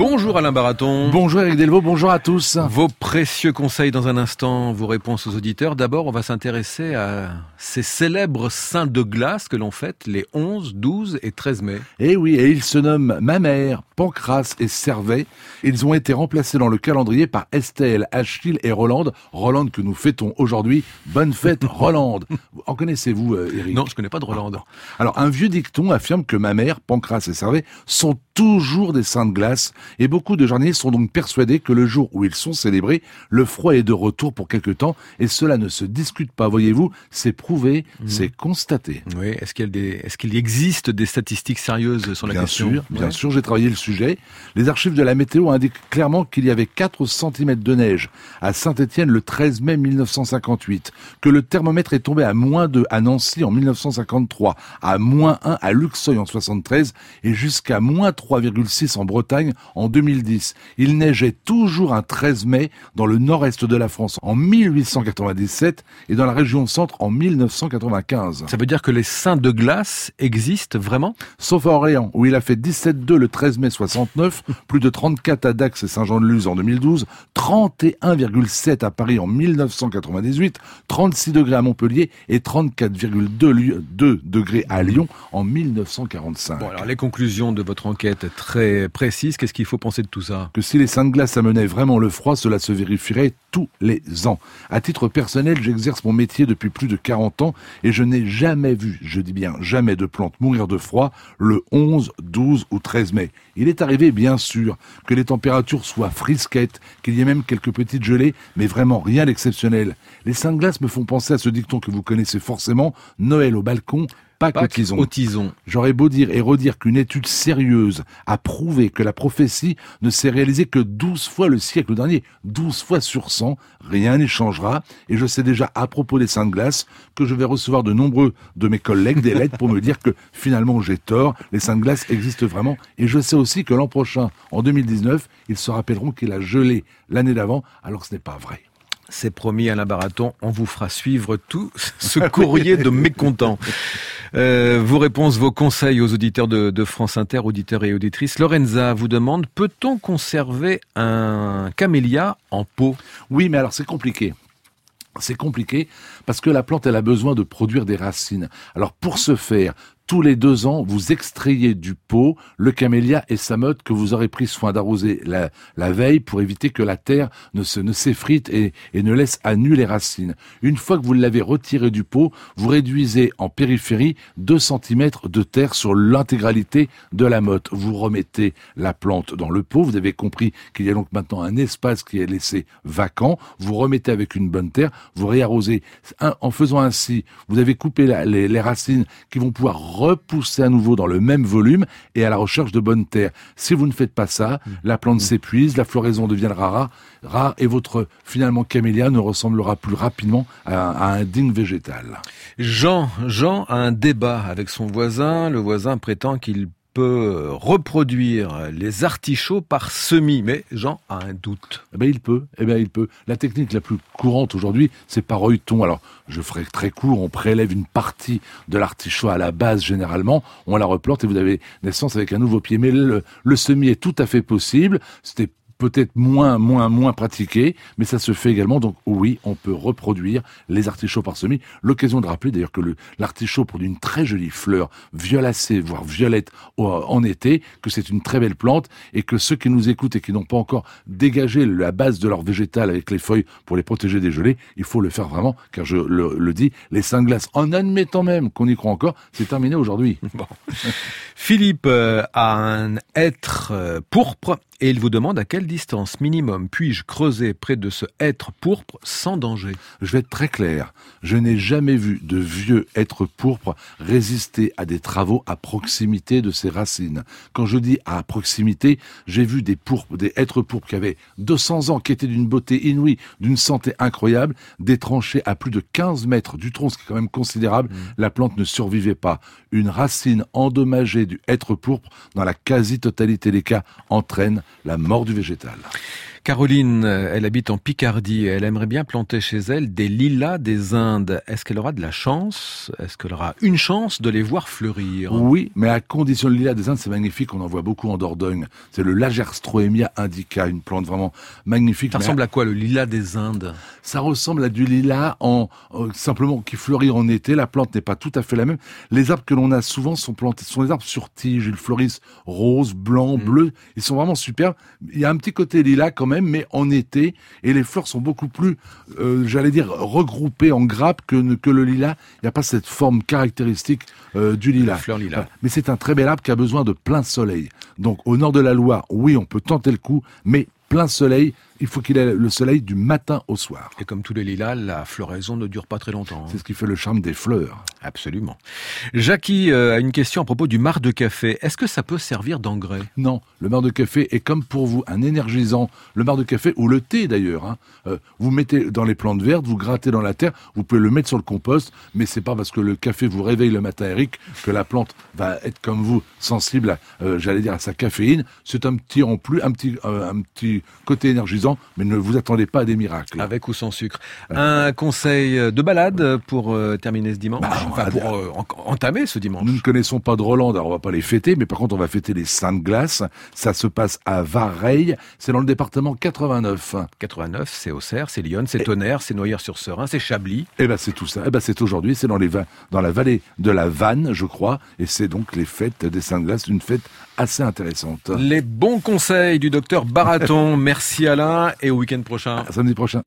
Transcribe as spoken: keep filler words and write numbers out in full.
Bonjour Alain Baraton. Bonjour Éric Delvaux, bonjour à tous. Vos précieux conseils dans un instant, vos réponses aux auditeurs. D'abord, on va s'intéresser à ces célèbres saints de glace que l'on fête les onze, douze et treize mai. Eh oui, et ils se nomment Mamère, Pancrace et Servet. Ils ont été remplacés dans le calendrier par Estelle, Achille et Rolande. Rolande que nous fêtons aujourd'hui. Bonne fête Rolande. En connaissez-vous euh, Éric ? Non, je connais pas de Rolande. Alors, un vieux dicton affirme que Mamère, Pancrace et Servet sont toujours des saints de glace. Et beaucoup de jardiniers sont donc persuadés que le jour où ils sont célébrés, le froid est de retour pour quelque temps. Et cela ne se discute pas, voyez-vous. C'est prouvé, mmh. c'est constaté. Oui, est-ce qu'il y a des, est-ce qu'il existe des statistiques sérieuses sur la bien question ? Sûr, bien ouais. sûr, j'ai travaillé le sujet. Les archives de la météo indiquent clairement qu'il y avait quatre centimètres de neige à Saint-Étienne le treize mai mille neuf cent cinquante-huit, que le thermomètre est tombé à moins deux à Nancy en mille neuf cent cinquante-trois, à moins un à Luxeuil en soixante-treize et jusqu'à moins trois virgule six en Bretagne en deux mille dix. Il neigeait toujours un treize mai dans le nord-est de la France en mille huit cent quatre-vingt-dix-sept et dans la région centre en mille neuf cent quatre-vingt-quinze. Ça veut dire que les saints de glace existent vraiment ? Sauf à Orléans, où il a fait dix-sept deux le treize mai soixante-neuf, plus de trente-quatre à Dax et Saint-Jean-de-Luz en deux mille douze, trente et un virgule sept à Paris en mille neuf cent quatre-vingt-dix-huit, trente-six degrés à Montpellier et trente-quatre virgule deux degrés à Lyon en mille neuf cent quarante-cinq. Bon, alors les conclusions de votre enquête très précises, qu'est-ce qu'il faut penser de tout ça ? Que si les saints de glace amenaient vraiment le froid, cela se vérifierait tous les ans. À titre personnel, j'exerce mon métier depuis plus de quarante ans et je n'ai jamais vu, je dis bien jamais, de plantes mourir de froid le onze, douze ou treize mai. Il est arrivé, bien sûr, que les températures soient frisquettes, qu'il y ait même quelques petites gelées, mais vraiment rien d'exceptionnel. Les saints de glace me font penser à ce dicton que vous connaissez forcément, Noël au balcon, Pâques au tison. au tison. J'aurais beau dire et redire qu'une étude sérieuse a prouvé que la prophétie ne s'est réalisée que douze fois le siècle dernier, douze fois sur cent, rien n'y changera. Et je sais déjà à propos des saints de glace que je vais recevoir de nombreux de mes collègues des lettres pour me dire que finalement j'ai tort, les saints de glace existent vraiment. Et je sais aussi que l'an prochain, en deux mille dix-neuf, ils se rappelleront qu'il a gelé l'année d'avant, alors que ce n'est pas vrai. C'est promis, Alain Baraton, on vous fera suivre tout ce courrier de mécontents. Euh, vos réponses, vos conseils aux auditeurs de, de France Inter, auditeurs et auditrices. Lorenza vous demande, peut-on conserver un camélia en pot ? Oui, mais alors c'est compliqué. C'est compliqué parce que la plante, elle a besoin de produire des racines. Alors pour ce faire, tous les deux ans, vous extrayez du pot le camélia et sa meute que vous aurez pris soin d'arroser la, la veille pour éviter que la terre ne se ne s'effrite et, et ne laisse à nu les racines. Une fois que vous l'avez retiré du pot, vous réduisez en périphérie deux centimètres de terre sur l'intégralité de la meute. Vous remettez la plante dans le pot. Vous avez compris qu'il y a donc maintenant un espace qui est laissé vacant. Vous remettez avec une bonne terre. Vous réarrosez. En faisant ainsi, vous avez coupé la, les, les racines qui vont pouvoir repousser à nouveau dans le même volume et à la recherche de bonne terre. Si vous ne faites pas ça, mmh. la plante mmh. s'épuise, la floraison deviendra rare, rare et votre, finalement, camélia ne ressemblera plus rapidement à, à un digne végétal. Jean, Jean a un débat avec son voisin. Le voisin prétend qu'il peut reproduire les artichauts par semis, mais Jean a un doute. Eh ben il peut, eh ben il peut. La technique la plus courante aujourd'hui, c'est par œilleton. Alors, je ferai très court, on prélève une partie de l'artichaut à la base généralement, on la replante et vous avez naissance avec un nouveau pied. Mais le, le semis est tout à fait possible. C'était peut-être moins, moins, moins pratiqué, mais ça se fait également. Donc oui, on peut reproduire les artichauts par semis. L'occasion de rappeler d'ailleurs que le, l'artichaut produit une très jolie fleur violacée, voire violette en été, que c'est une très belle plante et que ceux qui nous écoutent et qui n'ont pas encore dégagé la base de leur végétal avec les feuilles pour les protéger des gelées, il faut le faire vraiment, car je le, le dis, les saints de glace, en admettant même qu'on y croit encore, c'est terminé aujourd'hui. Bon. Philippe euh, a un hêtre euh, pourpre et il vous demande à quelle distance minimum puis-je creuser près de ce hêtre pourpre sans danger. Je vais être très clair. Je n'ai jamais vu de vieux hêtre pourpre résister à des travaux à proximité de ses racines. Quand je dis à proximité, j'ai vu des pourpres, des hêtres pourpres qui avaient deux cents ans, qui étaient d'une beauté inouïe, d'une santé incroyable, détranchés à plus de quinze mètres du tronc, ce qui est quand même considérable. Mmh. La plante ne survivait pas. Une racine endommagée du hêtre pourpre, dans la quasi-totalité des cas, entraîne la mort du végétal. Caroline, elle habite en Picardie et elle aimerait bien planter chez elle des lilas des Indes. Est-ce qu'elle aura de la chance? Est-ce qu'elle aura une chance de les voir fleurir? Oui, mais à condition, le lilas des Indes, c'est magnifique, on en voit beaucoup en Dordogne. C'est le Lagerstroemia indica, une plante vraiment magnifique. Ça ressemble à quoi, le lilas des Indes? Ça ressemble à du lilas en, en simplement qui fleurit en été. La plante n'est pas tout à fait la même. Les arbres que l'on a souvent sont plantés, sont des arbres sur tige. Ils fleurissent rose, blanc, mmh. bleu. Ils sont vraiment superbes. Il y a un petit côté lilas quand même, mais en été. Et les fleurs sont beaucoup plus, euh, j'allais dire, regroupées en grappes que, que le lilas. Il n'y a pas cette forme caractéristique euh, du lilas. La fleur lilas. Mais c'est un très bel arbre qui a besoin de plein soleil. Donc au nord de la Loire, oui, on peut tenter le coup, mais plein soleil, il faut qu'il ait le soleil du matin au soir. Et comme tous les lilas, la floraison ne dure pas très longtemps. Hein. C'est ce qui fait le charme des fleurs. Absolument. Jackie euh, a une question à propos du marc de café. Est-ce que ça peut servir d'engrais? Non, le marc de café est comme pour vous un énergisant. Le marc de café, ou le thé d'ailleurs, hein, euh, vous mettez dans les plantes vertes, vous grattez dans la terre, vous pouvez le mettre sur le compost, mais c'est pas parce que le café vous réveille le matin, Eric, que la plante va être comme vous, sensible, à, euh, j'allais dire, à sa caféine. C'est un petit en plus, un petit, euh, un petit côté énergisant, mais ne vous attendez pas à des miracles. Avec ou sans sucre. Un conseil de balade pour euh, terminer ce dimanche, bah, enfin pour euh, en- entamer ce dimanche. Nous ne connaissons pas de Roland, alors on va pas les fêter, mais par contre on va fêter les Saintes Glaces. Ça se passe à Vareille, c'est dans le département quatre-vingt-neuf. quatre-vingt-neuf, c'est Auxerre, c'est Lyon, c'est Tonnerre, c'est Noyers-sur-Serein, c'est Chablis. Eh ben c'est tout ça. Eh ben c'est aujourd'hui, c'est dans les va- dans la vallée de la Vanne, je crois, et c'est donc les fêtes des Saintes Glaces, une fête assez intéressante. Les bons conseils du docteur Baraton. Merci Alain et au week-end prochain. À samedi prochain.